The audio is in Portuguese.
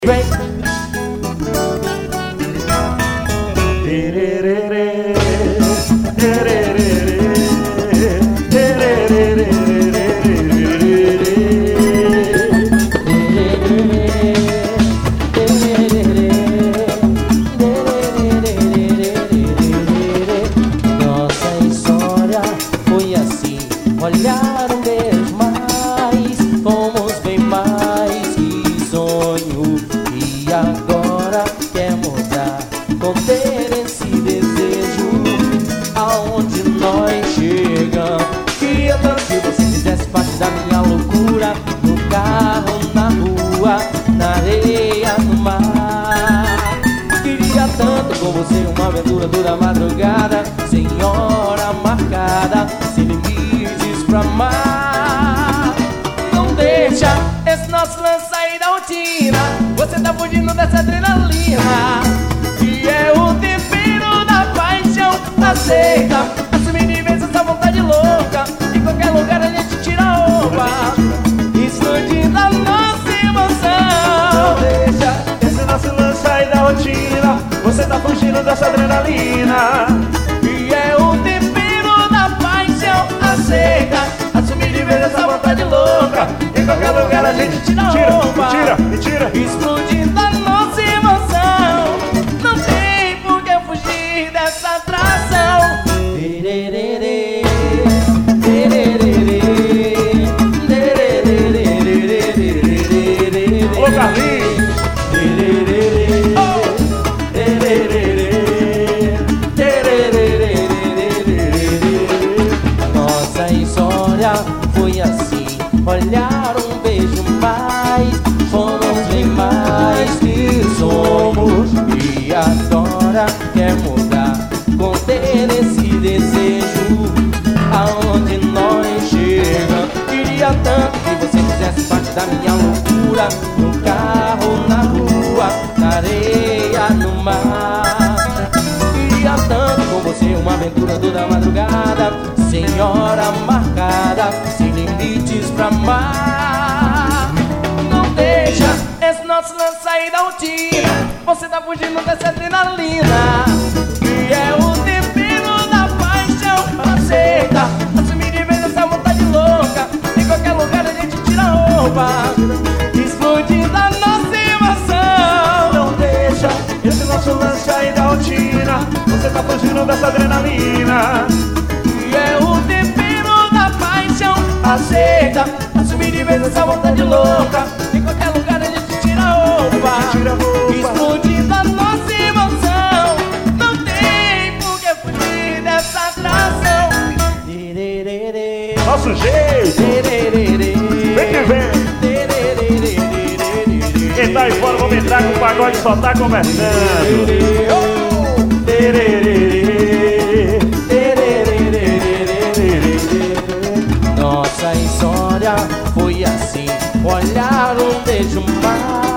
Vem. Nossa história foi assim. Olhar um beijo mais, fomos bem mais que sonho. E agora quer mudar, conter esse desejo. Aonde nós chegamos, queria tanto que você fizesse parte da minha loucura. No carro, na rua, na areia, no mar. Queria tanto com você uma aventura toda madrugada, sem hora marcada, sem limites pra amar. Não deixa esse nosso lance sair da rotina. Você tá fugindo dessa adrenalina, que é o tempero da paixão. Aceita, assume de vez essa vontade louca. Em qualquer lugar a gente tira a roupa, explodindo a nossa emoção. Não deixa esse nosso lance sair da rotina. Você tá fugindo dessa adrenalina, E é o tempero da paixão. Aceita, assume de vez essa vontade louca. em qualquer lugar a gente tira a roupa, tira. explodindo a nossa emoção. Não tem por que fugir dessa atração. Tererê, tererê, tererê. Ô Carlinhos, Nossa história foi assim. Olhar um beijo mais, fomos bem mais que somos. E agora quer mudar, conter esse desejo. Aonde nós chegamos, queria tanto que você fizesse parte da minha loucura. No carro, na rua, na areia, no mar. Queria tanto com você uma aventura toda madrugada, sem hora marcada, sem limites pra amar. Não deixa esse nosso lance sair da rotina. Você tá fugindo dessa adrenalina, que é o tempero da paixão. Aceita, assume de vez essa vontade louca. Em qualquer lugar a gente tira a roupa, explodindo a nossa emoção. não deixa esse nosso lance sair da rotina. Você tá fugindo dessa adrenalina, E é o tempero da paixão. Aceita, assume de vez essa vontade louca. Em qualquer lugar a gente tira a roupa, tira a roupa. explodindo a nossa emoção. Não tem por que fugir dessa atração. Tererê, nosso jeito. tererê, Vem que vem. tererê. Quem tá aí fora, vamos entrar com o pagode, só tá conversando. Nossa história foi assim. Olhar um beijo mais,